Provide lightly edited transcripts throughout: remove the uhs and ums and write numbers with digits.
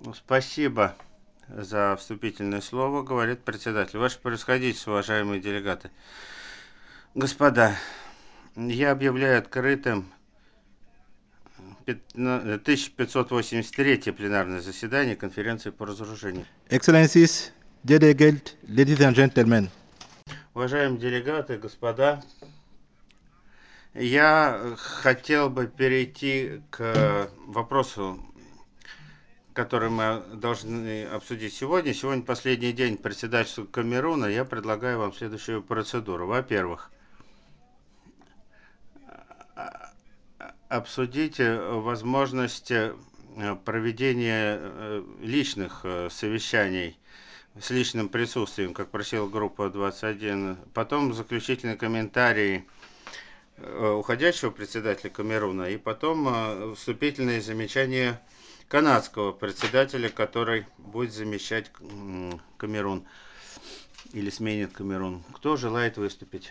Спасибо за вступительное слово, говорит председатель. Ваше превосходительство, уважаемые делегаты. Господа, я объявляю открытым 1583 пленарное заседание конференции по разоружению. Excellencies, delegates, ladies and gentlemen. Уважаемые делегаты, господа, я хотел бы перейти к вопросу, который мы должны обсудить сегодня. Сегодня последний день председательства Камеруна. Я предлагаю вам следующую процедуру. Во-первых, обсудить возможность проведения личных совещаний с личным присутствием, как просила группа 21. Потом заключительный комментарий уходящего председателя Камеруна, и потом вступительные замечания канадского председателя, который будет замещать Камерун или сменит Камерун. Кто желает выступить?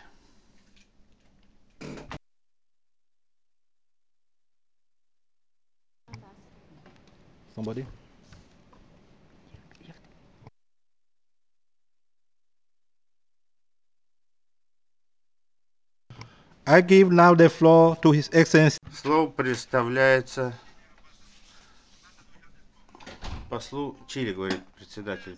Somebody? I give now the floor to His Excellency. Слово представляется послу Чили, говорит председатель.